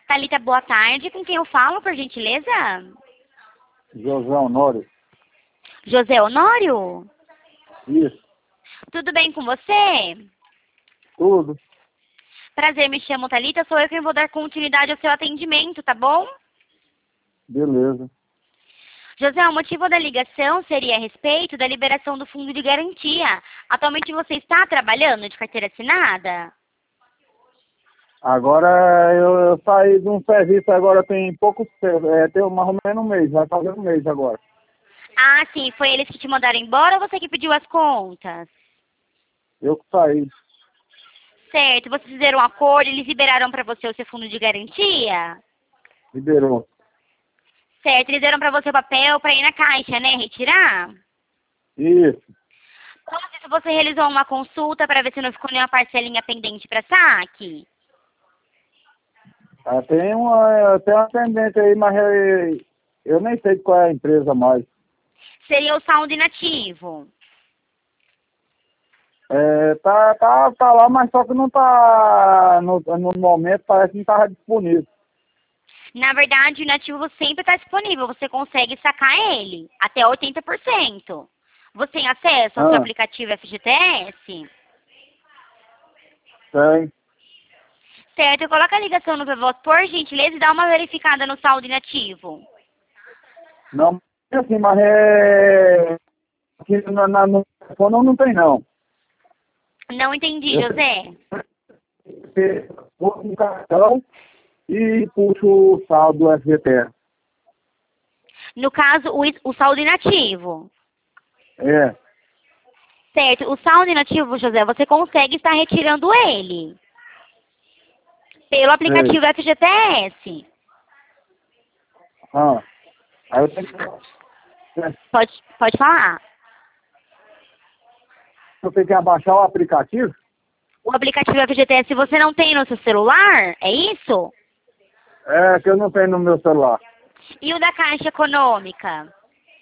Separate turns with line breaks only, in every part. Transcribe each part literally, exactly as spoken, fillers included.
Thalita, boa tarde. Com quem eu falo, por gentileza?
José Honório.
José Honório?
Isso.
Tudo bem com você?
Tudo.
Prazer, me chamo Thalita. Sou eu quem vou dar continuidade ao seu atendimento, tá bom?
Beleza.
José, o motivo da ligação seria a respeito da liberação do fundo de garantia. Atualmente você está trabalhando de carteira assinada?
Agora eu, eu saí de um serviço agora tem pouco tempo, é, tem mais ou menos um mês, vai fazer um mês agora.
Ah, sim. Foi eles que te mandaram embora ou você que pediu as contas?
Eu que saí.
Certo. Vocês fizeram um acordo, eles liberaram para você o seu fundo de garantia?
Liberou.
Certo. Eles deram para você o papel para ir na caixa, né? Retirar?
Isso.
Antes disso, você realizou uma consulta para ver se não ficou nenhuma parcelinha pendente para saque?
Ah, tem uma, tem uma pendente aí, mas eu, eu nem sei qual é a empresa mais.
Seria o saldo inativo.
É, tá, tá, tá lá, mas só que não tá, no, no momento parece que não estava disponível.
Na verdade, o inativo sempre está disponível. Você consegue sacar ele até oitenta por cento. Você tem acesso ao seu
Ah,
aplicativo F G T S?
tem.
Certo. Coloca a ligação no voz, por gentileza, e dá uma verificada no saldo inativo.
Não, assim, mas é... Aqui na, na, no telefone não tem, não.
Não entendi,
Eu
José.
vou no cartão e puxo o saldo do F G T S.
No caso, o, is- o saldo inativo.
É,
Certo. O saldo inativo, José, você consegue estar retirando ele pelo
sei.
aplicativo F G T S.
Ah, aí eu tenho que,
Pode, pode falar.
eu tenho que abaixar o aplicativo?
O aplicativo F G T S você não tem no seu celular? É isso?
É, que eu não tenho no meu celular.
E o da Caixa Econômica?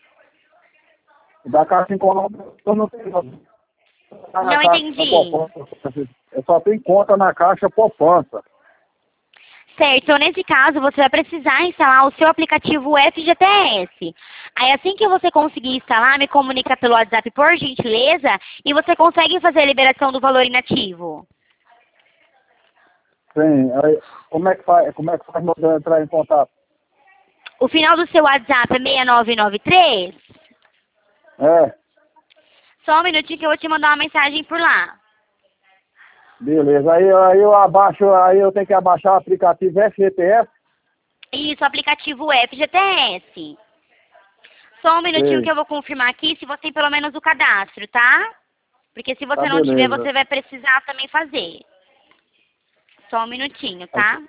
Da Caixa Econômica eu não tenho. Não. Tá na
Não
Caixa
entendi.
Poupança. Eu só tenho conta na Caixa Poupança.
Certo, então nesse caso você vai precisar instalar o seu aplicativo F G T S. Aí assim que você conseguir instalar, me comunica pelo WhatsApp por gentileza e você consegue fazer a liberação do valor inativo.
Sim, aí, como é que faz, como é que faz pra eu entrar em contato?
O final do seu WhatsApp é seis nove nove três?
É,
Só um minutinho que eu vou te mandar uma mensagem por lá.
beleza. Aí, aí eu abaixo, aí eu tenho que abaixar o aplicativo F G T S.
Isso, aplicativo F G T S. Só um minutinho que
Sei,
eu vou confirmar aqui se você tem pelo menos o cadastro, tá? Porque se
tá
você não tiver,
beleza.
você vai precisar também fazer. Só um minutinho, tá?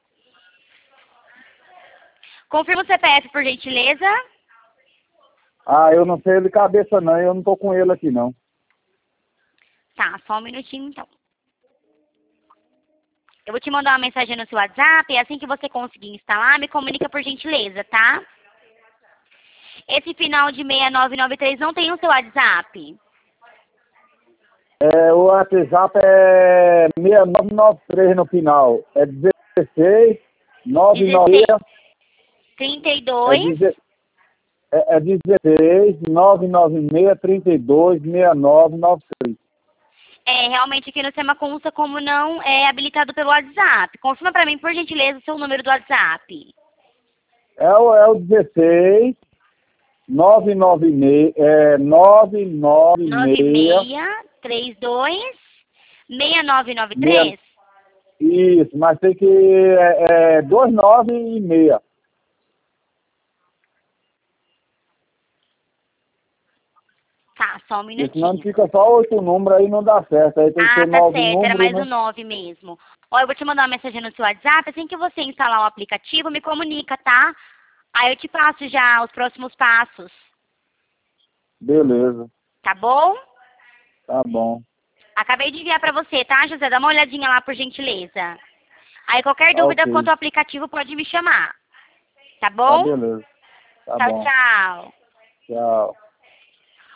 Confirma o C P F, por gentileza.
Ah, eu não sei de cabeça não, eu não tô com ele aqui não.
Tá, só um minutinho então. Eu vou te mandar uma mensagem no seu WhatsApp e assim que você conseguir instalar, me comunica por gentileza, tá? Esse final de seis nove nove três não tem o seu WhatsApp.
É, o WhatsApp é seis nove nove três no final. É dezesseis nove nove
dezesseis, trinta e
é,
dois.
deze- é, é dezesseis nove nove seis trinta e dois seis nove nove três.
É, realmente aqui no sistema consta como não é habilitado pelo WhatsApp. Confirma pra mim, por gentileza, o seu número do WhatsApp.
É o, é o dezesseis nove nove seis é nove nove seis
nove seis três dois seis nove nove
seis.
três.
Isso, mas tem que é, é dois nove e meia.
Tá, só um
Porque senão
minutinho.
fica só oito números aí não dá certo. Aí tem que
Ah,
ser
tá
nove
certo, era
números,
mais o
né?
nove mesmo. Ó, eu vou te mandar uma mensagem no seu WhatsApp, assim que você instalar o aplicativo, me comunica, tá? Aí eu te passo já os próximos passos,
Beleza,
tá bom?
tá bom.
Acabei de enviar pra você, tá, José? Dá uma olhadinha lá, por gentileza. Aí qualquer
Tá
dúvida quanto
ok.
ao aplicativo pode me chamar, tá
Tá
bom?
beleza. Tá
Tchau,
bom.
tchau.
Tchau.